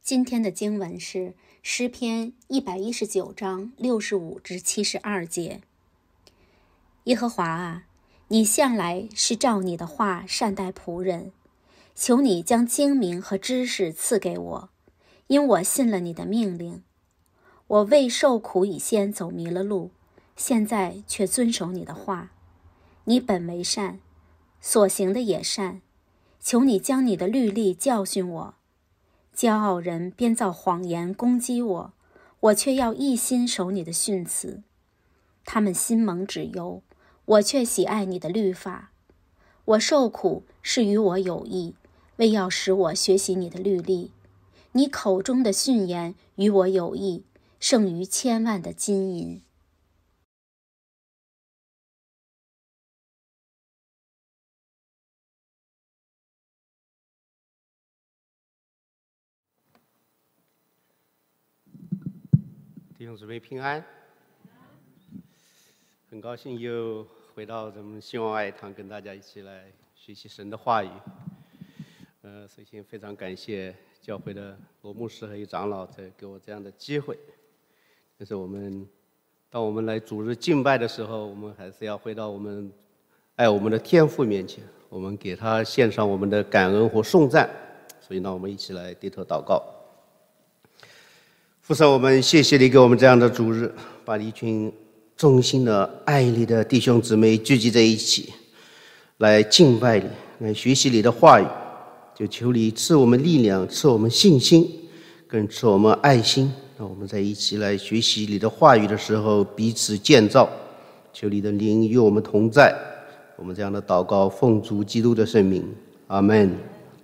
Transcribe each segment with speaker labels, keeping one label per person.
Speaker 1: 今天的经文是诗篇119章65至72节。耶和华啊，你向来是照你的话善待仆人，求你将精明和知识赐给我，因我信了你的命令。我为受苦以先走迷了路，现在却遵守你的话。你本为善，所行的也善，求你将你的律例教训我。骄傲人编造谎言攻击我，我却要一心守你的训词。他们心蒙脂油，我却喜爱你的律法。我受苦是与我有益，为要使我学习你的律例。你口中的训言与我有益，胜于千万的金银。
Speaker 2: 弟兄姊妹平安，很高兴又回到咱们希望爱堂，跟大家一起来学习神的话语。首先非常感谢教会的罗牧师和有长老在给我这样的机会。但是当我们来主日敬拜的时候，我们还是要回到我们爱我们的天父面前，我们给他献上我们的感恩和颂赞。所以呢，我们一起来低头祷告。父神，我们谢谢你给我们这样的主日，把一群忠心的爱你的弟兄姊妹聚集在一起，来敬拜你，来学习你的话语。就求你赐我们力量，赐我们信心，更赐我们爱心，让我们在一起来学习你的话语的时候彼此建造。求你的灵与我们同在。我们这样的祷告奉主基督的圣名，阿们。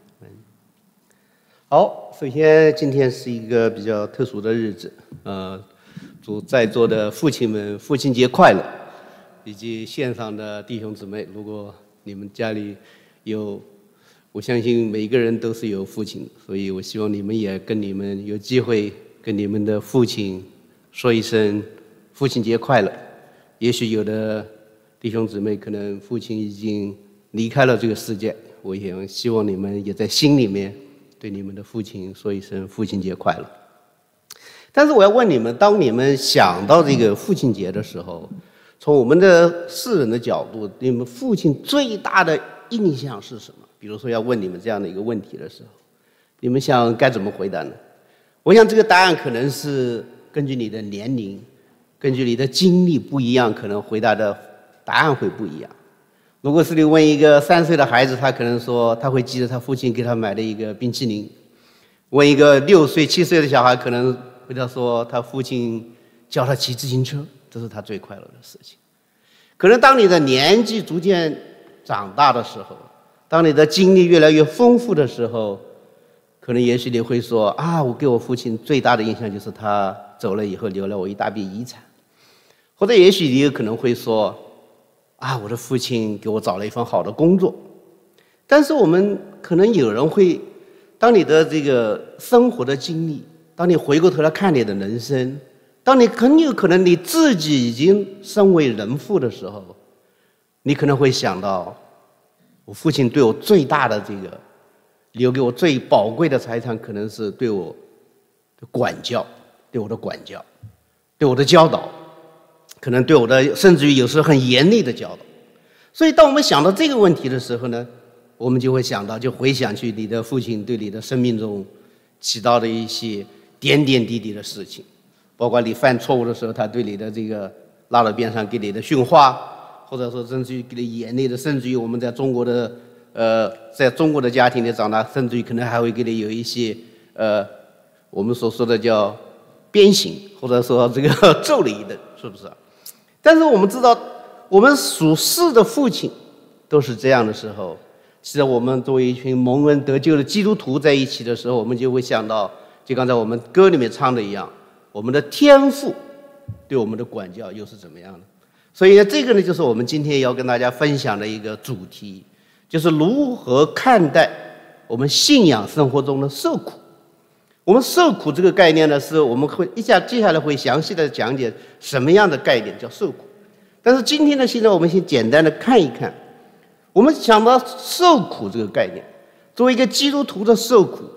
Speaker 2: 好，首先今天是一个比较特殊的日子，祝在座的父亲们父亲节快乐，以及线上的弟兄姊妹，如果你们家里有，我相信每个人都是有父亲，所以我希望你们也跟你们有机会跟你们的父亲说一声父亲节快乐。也许有的弟兄姊妹可能父亲已经离开了这个世界，我也希望你们也在心里面对你们的父亲说一声父亲节快乐。但是我要问你们，当你们想到这个父亲节的时候，从我们的世人的角度，你们父亲最大的印象是什么？比如说要问你们这样的一个问题的时候，你们想该怎么回答呢？我想这个答案可能是根据你的年龄，根据你的经历不一样，可能回答的答案会不一样。如果是你问一个3岁的孩子，他可能说他会记得他父亲给他买的一个冰淇淋。问一个6岁7岁的小孩，可能回答说他父亲教他骑自行车，这是他最快乐的事情。可能当你的年纪逐渐长大的时候，当你的经历越来越丰富的时候，可能也许你会说啊，我给我父亲最大的印象就是他走了以后留了我一大笔遗产。或者也许你有可能会说啊，我的父亲给我找了一份好的工作。但是我们可能有人会，当你的这个生活的经历，当你回过头来看你的人生，当你很有可能你自己已经身为人父的时候，你可能会想到，我父亲对我最大的这个留给我最宝贵的财产，可能是对我的管教，对我的管教，对我的教导，可能对我的甚至于有时候很严厉的教导。所以当我们想到这个问题的时候呢，我们就会想到，就回想去你的父亲对你的生命中起到的一些点点滴滴的事情，包括你犯错误的时候，他对你的这个拉到边上给你的训话，或者说甚至于给你严厉的，甚至于我们在中国的家庭里长大，甚至于可能还会给你有一些我们所说的叫鞭刑，或者说这个揍你一顿，是不是？但是我们知道，我们属世的父亲都是这样的时候，其实我们作为一群蒙恩得救的基督徒在一起的时候，我们就会想到，就刚才我们歌里面唱的一样，我们的天父对我们的管教又是怎么样的。所以这个呢，就是我们今天要跟大家分享的一个主题，就是如何看待我们信仰生活中的受苦。我们受苦这个概念呢，是我们会接下来会详细的讲解什么样的概念叫受苦。但是今天呢，现在我们先简单的看一看，我们想到受苦这个概念，作为一个基督徒的受苦，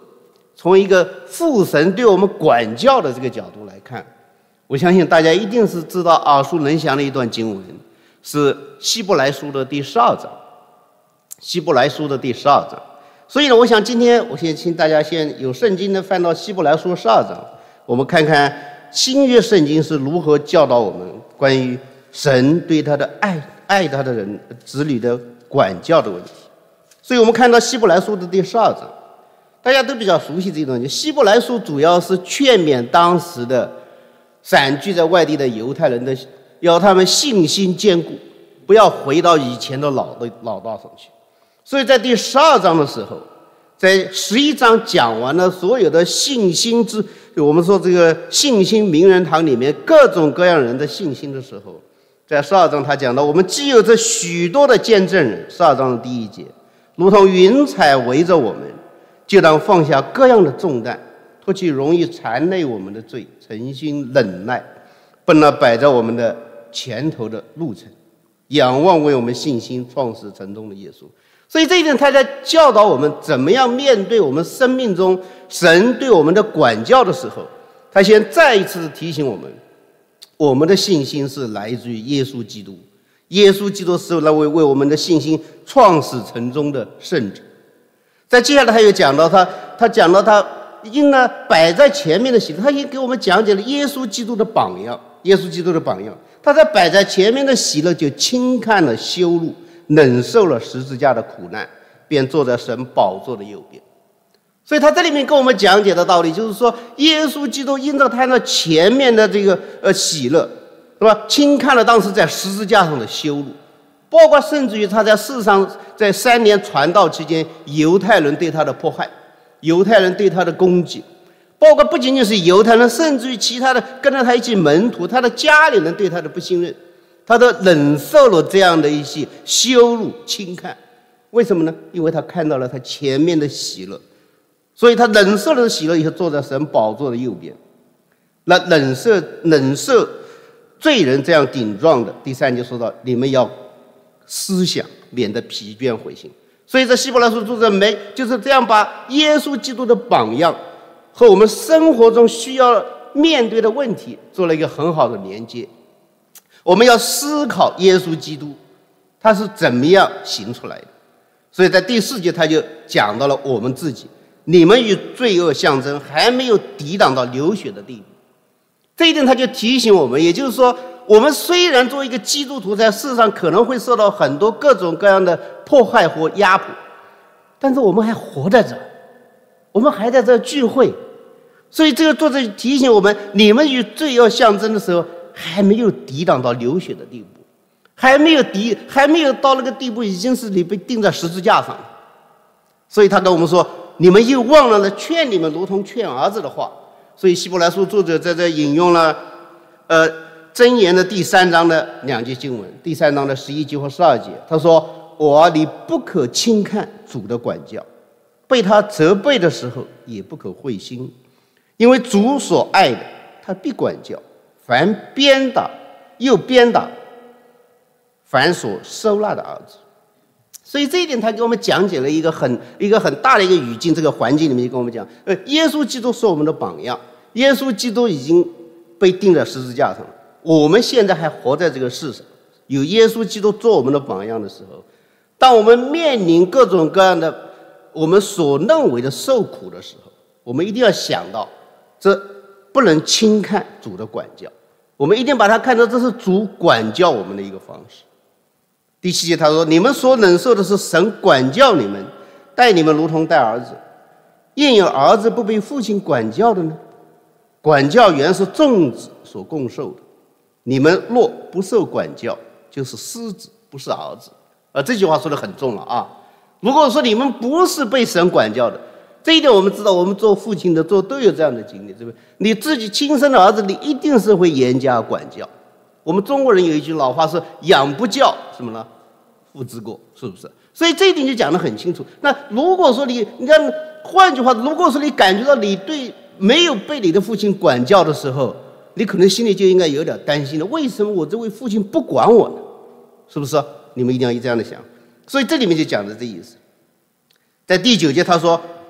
Speaker 2: 从一个父神对我们管教的这个角度来看，我相信大家一定是知道耳熟能详的一段经文，是希伯来书的第12章。希伯来书的第12章。所以呢，我想今天我先请大家先有圣经的翻到希伯来书12章，我们看看新约圣经是如何教导我们关于神对他的爱他的人子女的管教的问题。所以我们看到希伯来书的第12章，大家都比较熟悉这段经。希伯来书主要是劝勉当时的散居在外地的犹太人的，要他们信心坚固，不要回到以前的老道上去。所以在第12章的时候，在11章讲完了所有的信心我们说这个信心名人堂里面各种各样人的信心的时候，在12章他讲到，我们既有这许多的见证人，12章的第1节，如同云彩围着我们，就当放下各样的重担，脱去容易缠累我们的罪，诚心忍耐，奔那摆在我们的前头的路程，仰望为我们信心创始成终的耶稣。所以这一点他在教导我们怎么样面对我们生命中神对我们的管教的时候，他先再一次提醒我们，我们的信心是来自于耶稣基督，耶稣基督是来为我们的信心创始成终的圣者。在接下来他又讲到他讲到他因呢摆在前面的喜乐，他也给我们讲解了耶稣基督的榜样，耶稣基督的榜样，他在摆在前面的喜乐就轻看了羞辱，忍受了十字架的苦难，便坐在神宝座的右边。所以他这里面跟我们讲解的道理就是说，耶稣基督因着他那前面的这个喜乐，是吧？轻看了当时在十字架上的羞辱，包括甚至于他在世上在3年传道期间，犹太人对他的迫害，犹太人对他的攻击，包括不仅仅是犹太人，甚至于其他的跟着他一起门徒，他的家里人对他的不信任，他都忍受了这样的一些羞辱轻看。为什么呢？因为他看到了他前面的喜乐，所以他忍受了喜乐以后，坐在神宝座的右边。那忍受罪人这样顶撞的，第3节说到，你们要思想，免得疲倦灰心。所以在希伯来书作者就是这样把耶稣基督的榜样和我们生活中需要面对的问题做了一个很好的连接。我们要思考耶稣基督他是怎么样行出来的。所以在第4节他就讲到了我们自己，你们与罪恶相争，还没有抵挡到流血的地步。这一点他就提醒我们，也就是说，我们虽然作为一个基督徒在世上可能会受到很多各种各样的迫害或压迫，但是我们还活在这儿，我们还在这儿聚会。所以这个作者提醒我们，你们与罪恶相争的时候，还没有抵挡到流血的地步，还没有到那个地步，已经是你被钉在十字架上了。所以他跟我们说，你们又忘了劝你们如同劝儿子的话。所以希伯来书作者在这引用了箴言的第3章的2节经文，第3章的11节和12节，他说，我儿，你不可轻看主的管教，被他责备的时候也不可灰心，因为主所爱的他必管教，凡鞭打又鞭打凡所收纳的儿子。所以这一点他给我们讲解了一个很大的一个语境，这个环境里面就跟我们讲，耶稣基督是我们的榜样，耶稣基督已经被钉在十字架上了，我们现在还活在这个世上，有耶稣基督做我们的榜样的时候，当我们面临各种各样的我们所认为的受苦的时候，我们一定要想到，这不能轻看主的管教，我们一定把它看作这是主管教我们的一个方式。第7节他说，你们所忍受的是神管教你们，待你们如同待儿子，应有儿子不被父亲管教的呢？管教原是众子所共受的，你们若不受管教，就是私子，不是儿子。这句话说得很重了啊！如果说你们不是被神管教的，这一点我们知道，我们做父亲的都有这样的经历，对不对？你自己亲生的儿子，你一定是会严加管教。我们中国人有一句老话是养不教什么呢？父之过，是不是？所以这一点就讲得很清楚。那如果说你看，换句话，如果说你感觉到你对没有被你的父亲管教的时候，你可能心里就应该有点担心了，为什么我这位父亲不管我呢？是不是？你们一定要这样的想。所以这里面就讲的这意思。在第9节他说，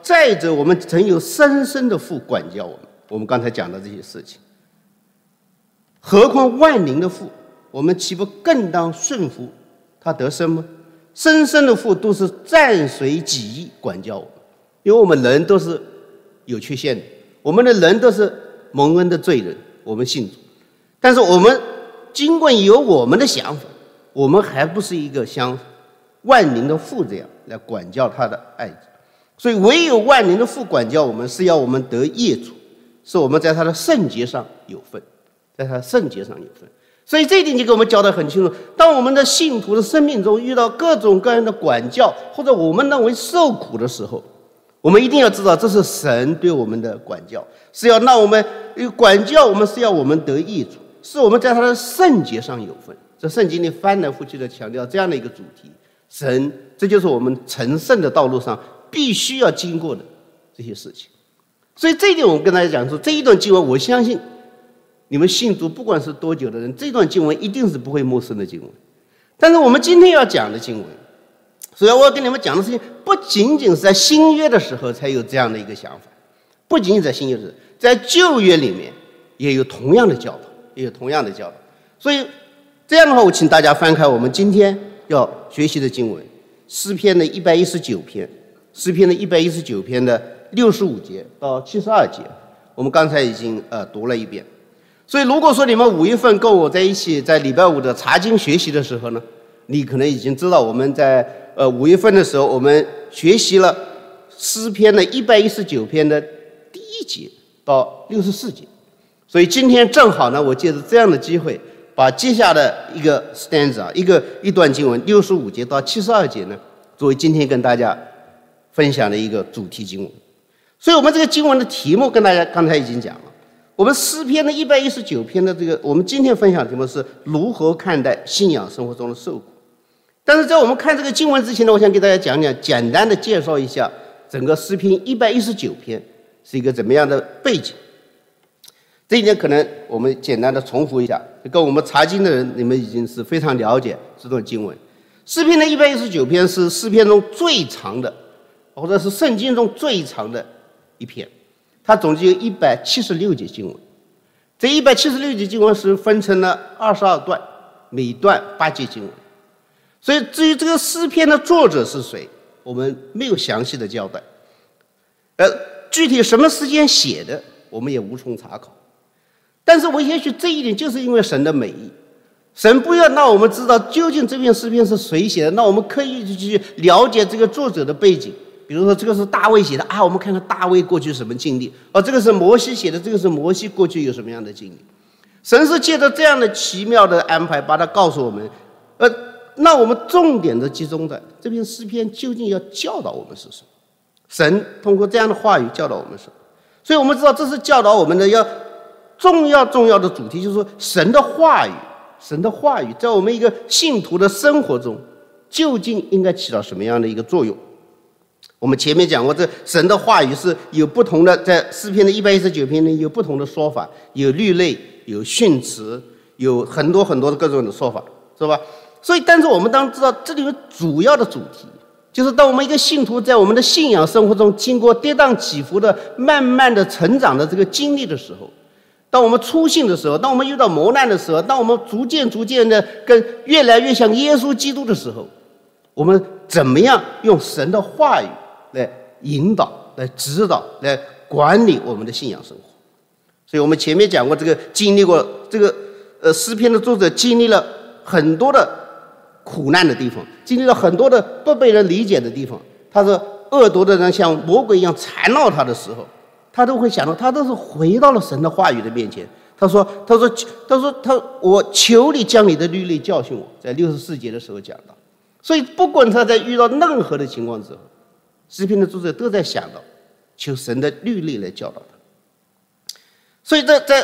Speaker 2: 再者，我们曾有生身的父管教我们。我们刚才讲的这些事情，何况万灵的父，我们岂不更当顺服他得生吗？生身的父都是暂随己意管教我们，因为我们人都是有缺陷的，我们的人都是蒙恩的罪人，我们信主，但是我们尽管有我们的想法，我们还不是一个像万灵的父这样来管教他的爱子。所以唯有万灵的父管教我们，是要我们得益处，是我们在他的圣洁上有份，在他的圣洁上有份。所以这一点就给我们交代很清楚，当我们的信徒的生命中遇到各种各样的管教，或者我们认为受苦的时候，我们一定要知道，这是神对我们的管教，是要让我们管教我们，是要我们得益处，是我们在他的圣洁上有份。这圣经里翻来覆去的强调这样的一个主题，神，这就是我们成圣的道路上必须要经过的这些事情。所以这一点我们跟大家讲说，这一段经文，我相信你们信主不管是多久的人，这段经文一定是不会陌生的经文。但是我们今天要讲的经文，所以我要跟你们讲的事情，不仅仅是在新约的时候才有这样的一个想法，不仅仅在新约的时候，在旧约里面也有同样的教导，也有同样的教导。所以这样的话，我请大家翻开我们今天要学习的经文，诗篇的119篇，诗篇的119篇的65节到72节，我们刚才已经读了一遍。所以如果说你们5月份跟我在一起在礼拜5的查经学习的时候呢，你可能已经知道我们在5月份的时候，我们学习了诗篇的119篇的第1节到64节。所以今天正好呢，我借着这样的机会，把接下的一个 stanza 一段经文65节到72节呢，作为今天跟大家分享的一个主题经文。所以我们这个经文的题目跟大家刚才已经讲了，我们诗篇的119篇的这个，我们今天分享的题目是如何看待信仰生活中的受苦。但是在我们看这个经文之前呢，我想给大家讲讲，简单的介绍一下整个诗篇119篇是一个怎么样的背景。这一点可能我们简单的重复一下，跟我们查经的人，你们已经是非常了解这段经文。诗篇的119篇是诗篇中最长的，或者是圣经中最长的一篇，它总计有176节经文。这176节经文是分成了22段，每段8节经文。所以至于这个诗篇的作者是谁，我们没有详细的交代，具体什么时间写的，我们也无从查考。但是我也许这一点就是因为神的美意，神不要让我们知道究竟这篇诗篇是谁写的，那我们可以去了解这个作者的背景。比如说这个是大卫写的啊，我们看看大卫过去什么经历，这个是摩西写的，这个是摩西过去有什么样的经历。神是借着这样的奇妙的安排，把它告诉我们，那我们重点的集中在这篇诗篇究竟要教导我们是什么。神通过这样的话语教导我们什么，所以我们知道这是教导我们的要重要的主题，就是说神的话语在我们一个信徒的生活中究竟应该起到什么样的一个作用。我们前面讲过，这神的话语是有不同的，在诗篇的119篇里有不同的说法，有律类，有训词，有很多的各种的说法，是吧？所以但是我们当然知道，这里面主要的主题就是当我们一个信徒在我们的信仰生活中经过跌宕起伏的慢慢的成长的这个经历的时候，当我们初信的时候，当我们遇到磨难的时候，当我们逐渐的跟越来越像耶稣基督的时候，我们怎么样用神的话语来引导、来指导、来管理我们的信仰生活。所以我们前面讲过，这个经历过这个诗篇的作者经历了很多的苦难的地方，经历了很多的不被人理解的地方。他说恶毒的人像魔鬼一样缠绕他的时候，他都会想到，他都是回到了神的话语的面前。他说我求你将你的律例教训我，在64节的时候讲到。所以不管他在遇到任何的情况之后，诗篇的作者都在想到求神的律例来教导他。所以在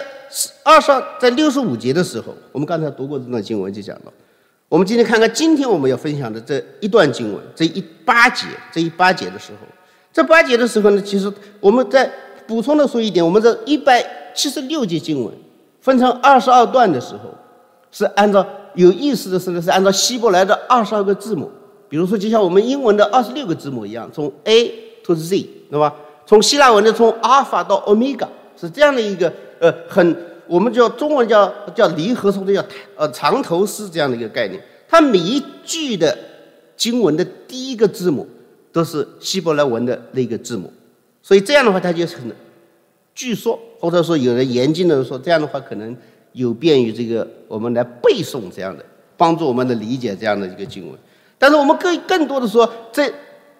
Speaker 2: 65节的时候，我们刚才读过这段经文就讲到，我们今天看看今天我们要分享的这一段经文，这8节的时候，这8节的时候呢，其实我们再补充的说一点，我们这176节经文分成22段的时候，是按照有意思的是呢，是按照希伯来的22个字母，比如说就像我们英文的26个字母一样，从 A to Z 对吧？从希腊文的从阿尔法到欧米伽是这样的一个我们叫中文叫离合说的叫长头诗这样的一个概念。它每一句的经文的第一个字母都是希伯来文的那个字母，所以这样的话它就可能，据说或者说有人研究的人说，这样的话可能有便于这个我们来背诵这样的，帮助我们的理解这样的一个经文。但是我们更多的说，这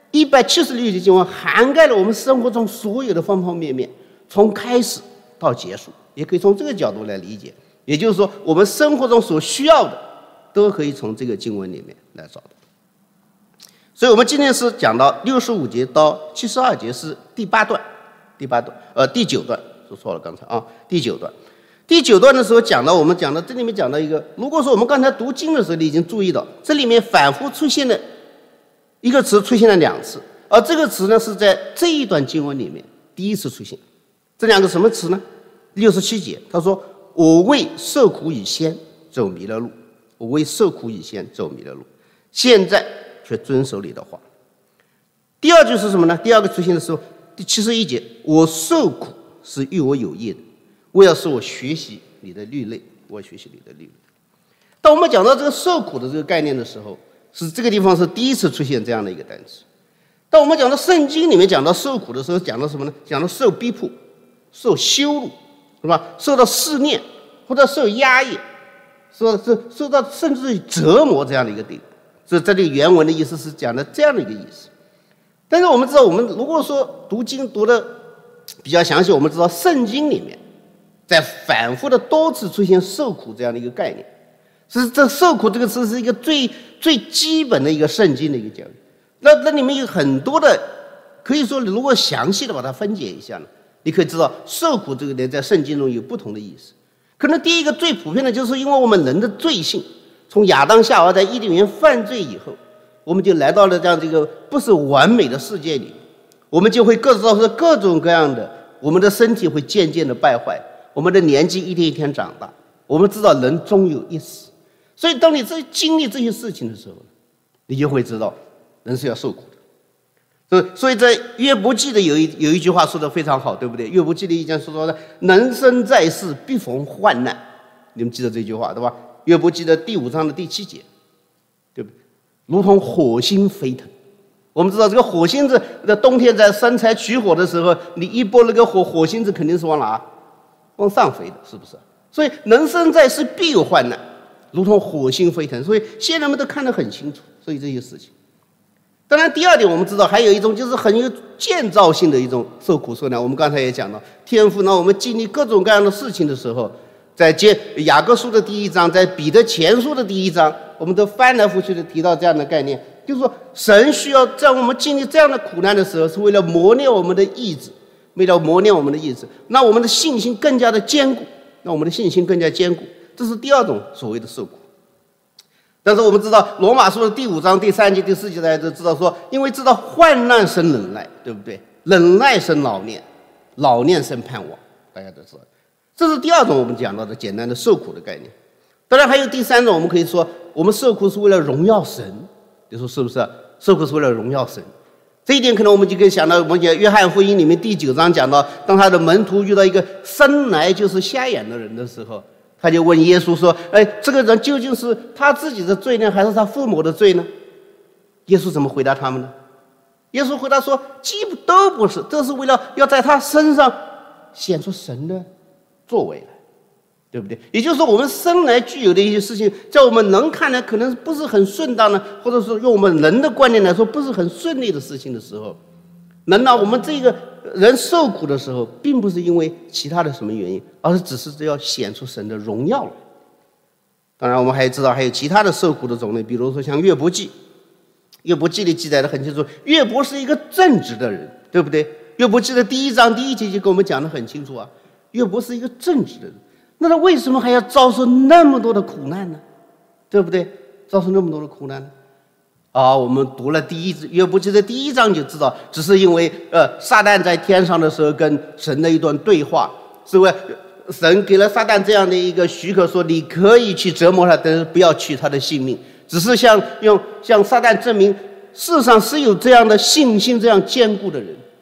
Speaker 2: 176节经文涵盖了我们生活中所有的方方面面，从开始到结束，也可以从这个角度来理解。也就是说，我们生活中所需要的都可以从这个经文里面来找到。所以我们今天是讲到65节到72节是第9段，说错了刚才啊，第9段。第9段的时候我们讲到这里面讲到一个，如果说我们刚才读经的时候，你已经注意到这里面反复出现的一个词出现了2次，而这个词呢是在这一段经文里面第一次出现。这2个什么词呢？67节他说：“我为受苦以先走迷了路，我为受苦以先走迷了路，现在却遵守你的话。”第二句是什么呢？第二个出现的时候，第71节：“我受苦是与我有益的，为要使我学习你的律例，我学习你的律例。”当我们讲到这个受苦的这个概念的时候，是这个地方是第一次出现这样的一个单词。当我们讲到圣经里面讲到受苦的时候，讲到什么呢？讲到受逼迫、受羞辱，是吧？受到试炼或者受压抑，受到甚至于折磨这样的一个地步。所以这里原文的意思是讲的这样的一个意思。但是我们知道，我们如果说读经读的比较详细，我们知道圣经里面在反复的多次出现受苦这样的一个概念。是这受苦这个词是一个最基本的一个圣经的一个教育。那里面有很多的，可以说你如果详细的把它分解一下呢，你可以知道受苦这个呢在圣经中有不同的意思。可能第一个最普遍的就是因为我们人的罪性，从亚当夏娃在伊甸园犯罪以后，我们就来到了这样这个不是完美的世界里，我们就会各种各样的，我们的身体会渐渐的败坏，我们的年纪一天一天长大，我们知道人终有一死。所以当你经历这些事情的时候，你就会知道人是要受苦的。所以在约伯记的有一句话说的非常好，对不对？约伯记的1章说的人生在世必逢患难，你们记得这句话对吧？约伯记的第5章的第7节，对不对？如同火星飞腾。我们知道这个火星子在冬天在生柴取火的时候，你一拨那个火星子肯定是往哪？往上飞的，是不是？所以人生在世必有患难，如同火星飞腾。所以先人们都看得很清楚，所以这些事情。当然第二点我们知道还有一种就是很有建造性的一种受苦受难。我们刚才也讲到，天父让我们经历各种各样的事情的时候，在雅各书的第1章，在彼得前书的第1章，我们都翻来覆去的提到这样的概念，就是说神需要在我们经历这样的苦难的时候，是为了磨练我们的意志，为了磨练我们的意志，让我们的信心更加的坚固，让我们的信心更加坚固。这是第二种所谓的受苦。但是我们知道罗马书的第5章第3节第4节，大家都知道说，因为知道患难生忍耐，对不对？忍耐生老练，老练生盼望，大家都知道。这是第二种我们讲到的简单的受苦的概念。当然还有第3种，我们可以说我们受苦是为了荣耀神，你说是不是？受苦是为了荣耀神。这一点可能我们就可以想到，我们讲约翰福音里面第9章讲到，当他的门徒遇到一个生来就是瞎眼的人的时候，他就问耶稣说：“这个人究竟是他自己的罪呢，还是他父母的罪呢？”耶稣怎么回答他们呢？耶稣回答说：“都不是，这是为了要在他身上显出神的作为来，对不对？也就是说，我们生来具有的一些事情，在我们人看来可能不是很顺当的，或者说用我们人的观念来说不是很顺利的事情的时候，难道我们这个人受苦的时候，并不是因为其他的什么原因，而是只是要显出神的荣耀来？当然我们还知道还有其他的受苦的种类，比如说像约伯记。约伯记里记载的很清楚，约伯是一个正直的人，对不对？约伯记的第1章第1节就跟我们讲得很清楚啊，约伯是一个正直的人，那他为什么还要遭受那么多的苦难呢？对不对？遭受那么多的苦难呢？我们读了约伯记的第1章就知道，只是因为撒旦在天上的时候跟神的一段对话，是为神给了撒旦这样的一个许可，说你可以去折磨他，但是不要取他的性命，只是向撒旦证明世上是有这样的信心这样坚固的人。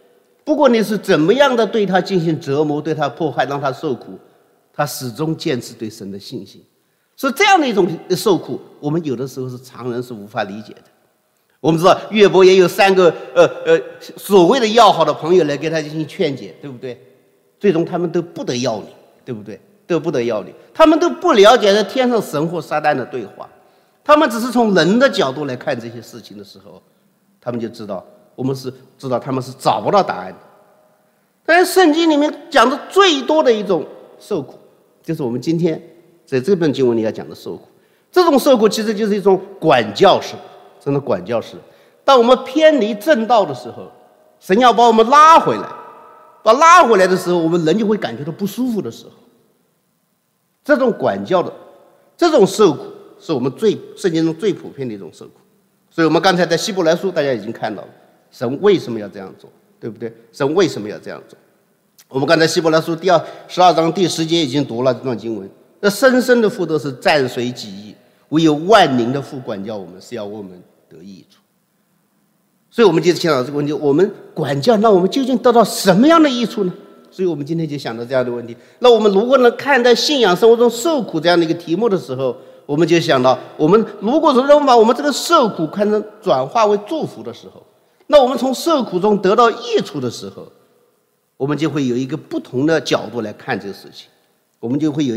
Speaker 2: 不过你是怎么样的对他进行折磨，对他迫害，让他受苦，他始终坚持对神的信心。所以这样的一种受苦，我们有的时候是常人是无法理解的。我们知道约伯也有3个所谓的要好的朋友来给他进行劝解，对不对？最终他们都不得要领，对不对？都不得要领，他们都不了解在天上神或撒旦的对话，他们只是从人的角度来看这些事情的时候，他们就知道他们是找不到答案的。但是圣经里面讲的最多的一种受苦，就是我们今天在这本经文里要讲的受苦。这种受苦其实就是一种管教式，真的管教式。当我们偏离正道的时候，神要把我们拉回来，拉回来的时候，我们人就会感觉到不舒服的时候，这种管教的这种受苦是我们圣经中最普遍的一种受苦。所以我们刚才在希伯来书大家已经看到了神为什么要这样做，对不对？神为什么要这样做？我们刚才希伯来书第12章第10节已经读了这段经文，那生生的父都是暂随己意，唯有万灵的父管教我们，是要我们得益处。所以我们就想到这个问题，我们管教，那我们究竟得到什么样的益处呢？所以我们今天就想到这样的问题。那我们如果能看待信仰生活中受苦这样的一个题目的时候，我们就想到，我们如果说能把我们这个受苦看成转化为祝福的时候，那我们从受苦中得到益处的时候，我们就会有一个不同的角度来看这个事情，我们就会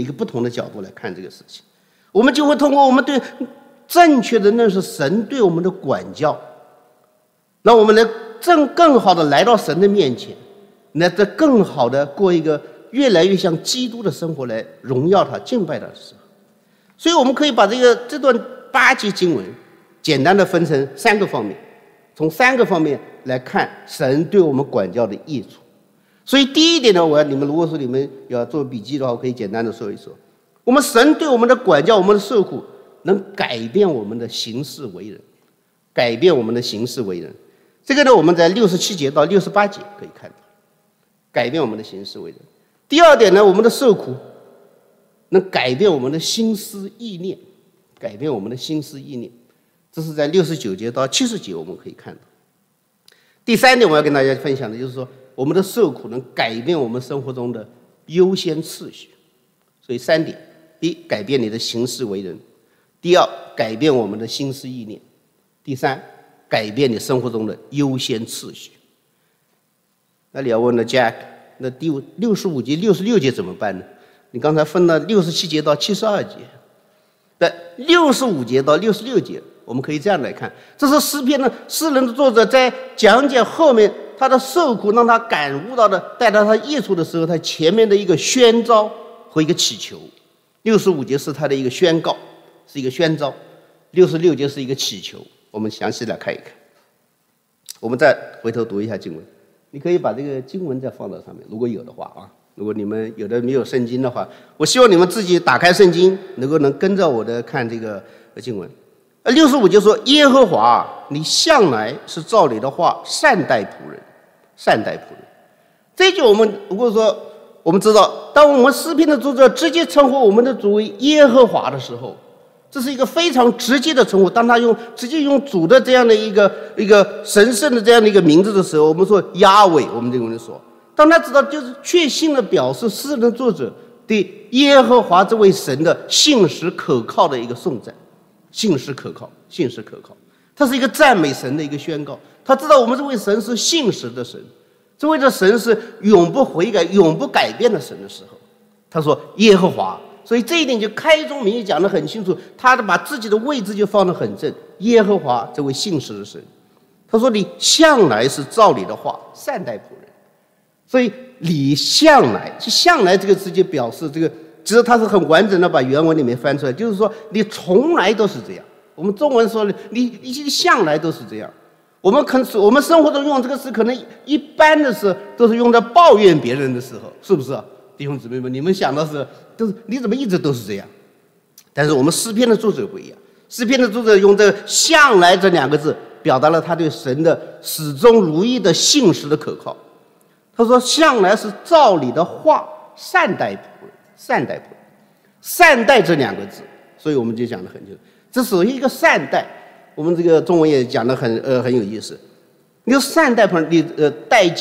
Speaker 2: 通过我们对正确的认识神对我们的管教，让我们能更好的来到神的面前，来得更好的过一个越来越像基督的生活，来荣耀他、敬拜他的时候。所以我们可以把这段8节经文简单的分成3个方面，从3个方面来看神对我们管教的益处。所以第一点呢，你们如果说你们要做笔记的话，我可以简单的说一说，我们神对我们的管教，我们的受苦能改变我们的行事为人，改变我们的行事为人。这个呢，我们在67节到68节可以看到，改变我们的行事为人。第二点呢，我们的受苦能改变我们的心思意念，改变我们的心思意念，这是在69节到70节我们可以看到。第3点我要跟大家分享的就是说，我们的受苦能改变我们生活中的优先次序。所以3点：第一，改变你的行事为人；第二，改变我们的心思意念；第3，改变你生活中的优先次序。那你要问了 Jack， 那第65节、66节怎么办呢？你刚才分了67节到72节，在65节到66节，我们可以这样来看，这是诗篇的诗人的作者在讲解后面他的受苦让他感悟到的带到他益处的时候，他前面的一个宣召和一个祈求。65节是他的一个宣告，是一个宣召；66节是一个祈求。我们详细来看一看。我们再回头读一下经文，你可以把这个经文再放到上面，如果有的话啊。如果你们有的没有圣经的话，我希望你们自己打开圣经，能跟着我的看这个经文。65节说：“耶和华，你向来是照你的话善待仆人，善待仆人。”这句我们如果说我们知道，当我们诗篇的作者直接称呼我们的主为耶和华的时候，这是一个非常直接的称呼。当他直接用主的这样的一个神圣的这样的一个名字的时候，我们说亚伟，我们这个人说。当他知道，就是确信的表示诗人的作者对耶和华这位神的信实可靠的一个颂赞，信实可靠，信实可靠。它是一个赞美神的一个宣告。他知道我们这位神是信实的神，这位的神是永不悔改、永不改变的神的时候，他说耶和华。所以这一点就开宗明义讲得很清楚，他把自己的位置就放得很正。耶和华这位信实的神，他说你向来是照你的话善待仆人。所以你向来这个词就表示这个，其实它是很完整的把原文里面翻出来，就是说你从来都是这样。我们中文说你向来都是这样。我们生活中用这个词，可能一般的是都是用在抱怨别人的时候，是不是啊？弟兄姊妹们，你们想到是都是你怎么一直都是这样？但是我们诗篇的作者不一样，诗篇的作者用这个向来这2个字，表达了他对神的始终如一的信实的可靠。他说向来是照你的话善待仆人，善待仆人，善待这2个字，所以我们就讲得很清楚，这属于一个善待。我们这个中文也讲得很有意思。你说善待仆人，你待见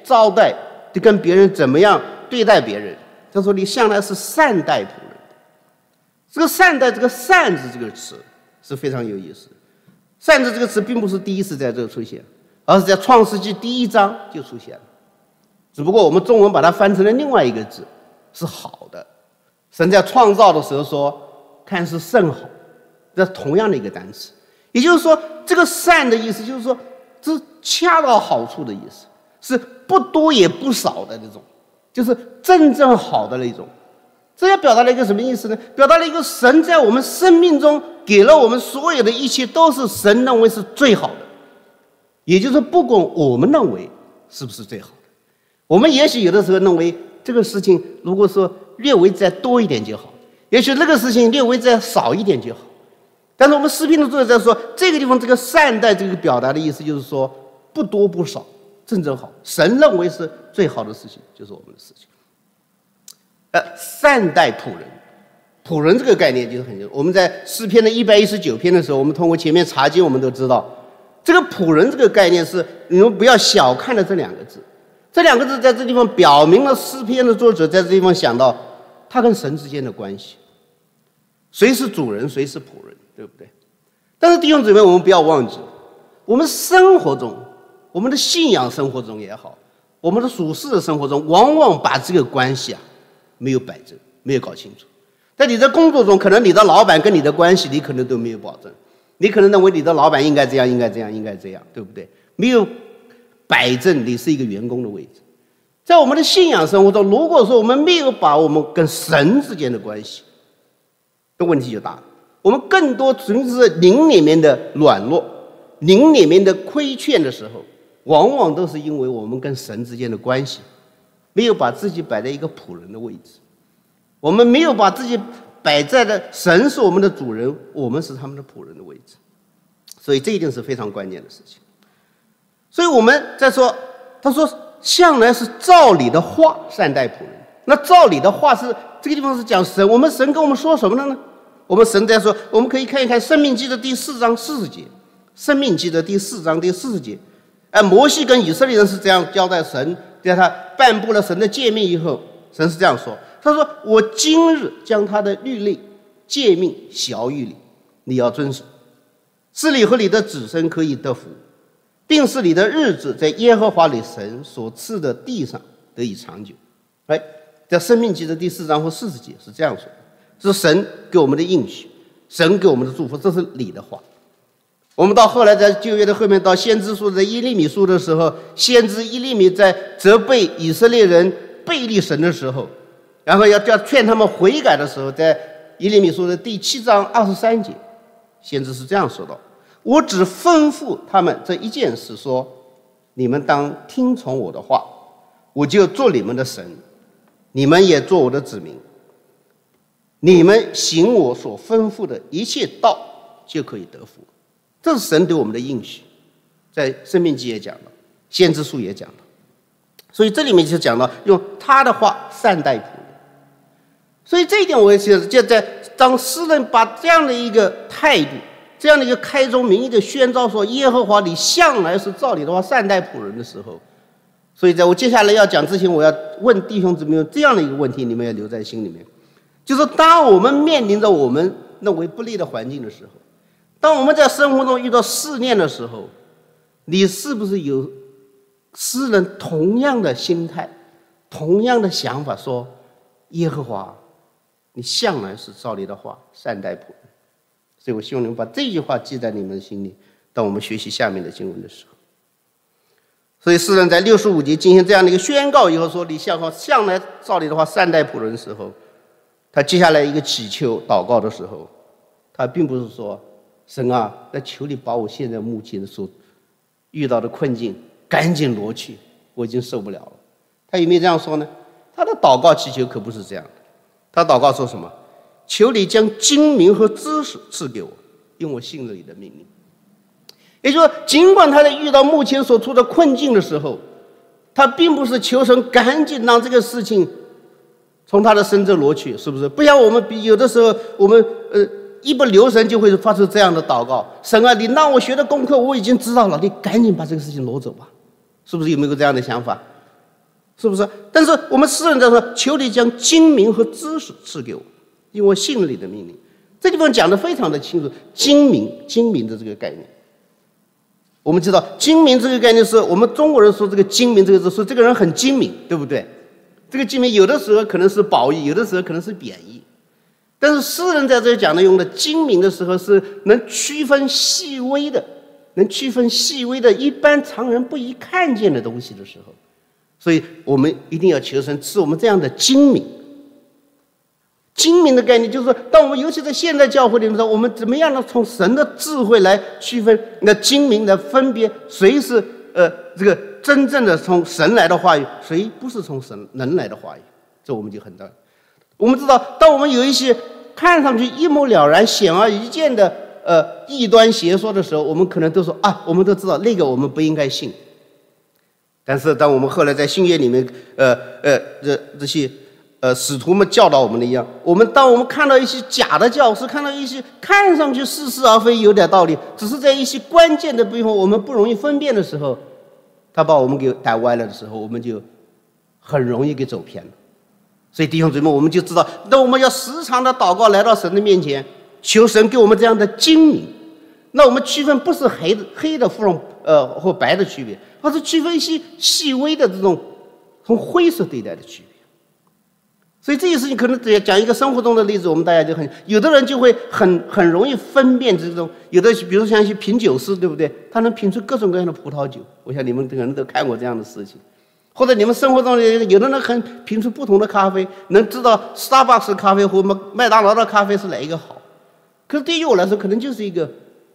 Speaker 2: 招待，就跟别人怎么样对待别人。他说你向来是善待仆人。这个善待，这个善字这个词是非常有意思的。善字这个词并不是第一次在这出现，而是在创世纪第1章就出现了。只不过我们中文把它翻成了另外一个字，是好的。神在创造的时候说看是甚好，这是同样的一个单词。也就是说，这个善的意思就是说这是恰到好处的意思，是不多也不少的那种，就是真正好的那种。这要表达了一个什么意思呢？表达了一个神在我们生命中给了我们所有的一切都是神认为是最好的，也就是不管我们认为是不是最好的。我们也许有的时候认为这个事情如果说略微再多一点就好，也许那个事情略微再少一点就好。但是我们诗篇的作者在说这个地方这个善待这个表达的意思就是说不多不少，正正好，神认为是最好的事情就是我们的事情。善待仆人，仆人这个概念就是很重要。我们在诗篇的119篇的时候，我们通过前面查经我们都知道，这个仆人这个概念是你们不要小看了这2个字。这2个字在这地方表明了诗篇的作者在这地方想到他跟神之间的关系，谁是主人谁是仆人，对不对？但是弟兄姊妹，我们不要忘记，我们生活中，我们的信仰生活中也好，我们的属世的生活中，往往把这个关系没有摆正，没有搞清楚。在你的工作中，可能你的老板跟你的关系你可能都没有保证，你可能认为你的老板应该这样应该这样应该这样，对不对？没有摆正你是一个员工的位置。在我们的信仰生活中，如果说我们没有把我们跟神之间的关系，这问题就大了。我们更多纯是灵里面的软弱，灵里面的亏欠的时候，往往都是因为我们跟神之间的关系没有把自己摆在一个仆人的位置，我们没有把自己摆在了神是我们的主人，我们是他们的仆人的位置。所以这一定是非常关键的事情。所以我们在说，他说向来是照你的话善待仆人。那照你的话是这个地方是讲神，我们神跟我们说什么了呢？我们神在说，我们可以看一看申命记的第4章40节，申命记的第4章第40节。摩西跟以色列人是这样交代神，在他颁布了神的诫命以后，神是这样说，他说我今日将他的律例诫命晓谕你，你要遵守，使你和你的子孙可以得福，并使你的日子在耶和华你神所赐的地上得以长久。在申命记的第4章或40节是这样说的，是神给我们的应许，神给我们的祝福，这是你的话。我们到后来在旧约的后面到先知书的耶利米书的时候，先知耶利米在责备以色列人背离神的时候，然后要劝他们悔改的时候，在耶利米书的第7章23节，先知是这样说道，我只吩咐他们这一件事，说你们当听从我的话，我就做你们的神，你们也做我的子民，你们行我所吩咐的一切道，就可以得福。这是神对我们的应许，在申命记也讲了，先知书也讲了。所以这里面就讲到用他的话善待仆人。所以这一点我也觉得，就在当诗人把这样的一个态度，这样的一个开宗明义的宣召说耶和华你向来是照你的话善待仆人的时候，所以在我接下来要讲之前，我要问弟兄姊妹这样的一个问题，你们要留在心里面，就是当我们面临着我们认为不利的环境的时候，当我们在生活中遇到试炼的时候，你是不是有诗人同样的心态，同样的想法，说耶和华你向来是照你的话善待仆人。所以我希望你们把这句话记在你们的心里，当我们学习下面的经文的时候。所以诗人在65节进行这样的一个宣告以后，说你向来照你的话善待仆人的时候，他接下来一个祈求祷告的时候，他并不是说神啊，那求你把我现在目前所遇到的困境赶紧挪去，我已经受不了了。他有没有这样说呢？他的祷告祈求可不是这样的。他祷告说什么？求你将精明和知识赐给我，因我信了你的命令。也就是说，尽管他在遇到目前所处的困境的时候，他并不是求神赶紧让这个事情从他的身中挪去，是不是？不像我们有的时候我们一不留神就会发出这样的祷告，神啊，你让我学的功课我已经知道了，你赶紧把这个事情挪走吧，是不是？有没有这样的想法？ 是不是？但是我们诗人在说，求你将精明和知识赐给我，因为我信了你的命令。这地方讲得非常的清楚，精明的这个概念。我们知道精明这个概念是我们中国人说这个精明这个字，说这个人很精明，对不对？这个精明有的时候可能是褒义，有的时候可能是贬义。但是诗人在这里讲的用的精明的时候，是能区分细微的，一般常人不宜看见的东西的时候。所以我们一定要求神赐我们这样的精明。精明的概念就是说，当我们尤其在现代教会里面说，我们怎么样呢？从神的智慧来区分，那精明的分别谁是这个真正的从神来的话语，谁不是从神人来的话语，这我们就很大。我们知道，当我们有一些看上去一目了然、显而易见的异端邪说的时候，我们可能都说啊，我们都知道那个我们不应该信。但是当我们后来在新约里面，这些使徒们教导我们的一样，当我们看到一些假的教师，看到一些看上去似是而非、有点道理，只是在一些关键的地方我们不容易分辨的时候，他把我们给带歪了的时候，我们就很容易给走偏了。所以弟兄姊妹，我们就知道，那我们要时常的祷告，来到神的面前，求神给我们这样的精明。那我们区分不是黑的或白的区别，而是区分一些细微的这种从灰色对待的区别。所以这些事情可能讲一个生活中的例子，我们大家就有的人就会很容易分辨这种，有的比如像一些品酒师，对不对？他能品出各种各样的葡萄酒，我想你们可能都看过这样的事情。或者你们生活中有的人品出不同的咖啡，能知道 Starbucks 咖啡和麦当劳的咖啡是哪一个好。可是对于我来说，可能就是一个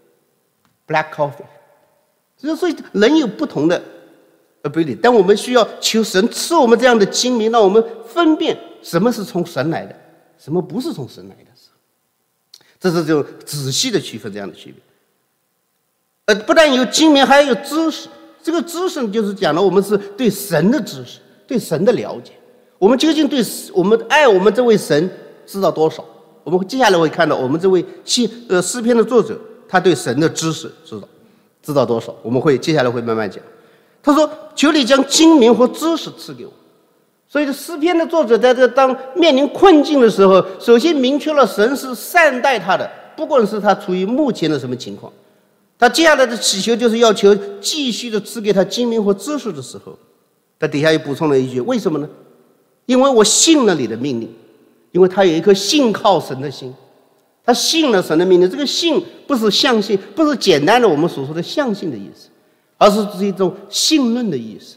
Speaker 2: black coffee。所以人有不同的 ability， 但我们需要求神赐我们这样的精明，让我们分辨什么是从神来的，什么不是从神来的。这是这种仔细的区分，这样的区别。不但有精明，还有知识。这个知识就是讲了我们是对神的知识，对神的了解。我们究竟对我们爱我们这位神知道多少？我们接下来会看到我们这位诗篇的作者，他对神的知识知道多少？我们接下来会慢慢讲。他说：“求你将精明和知识赐给我。”所以诗篇的作者在这当面临困境的时候，首先明确了神是善待他的，不管是他处于目前的什么情况。他接下来的祈求就是要求继续的赐给他精明和知识的时候，他底下又补充了一句：为什么呢？因为我信了你的命令。因为他有一颗信靠神的心，他信了神的命令。这个信不是相信，不是简单的我们所说的相信的意思，而是一种信任的意思。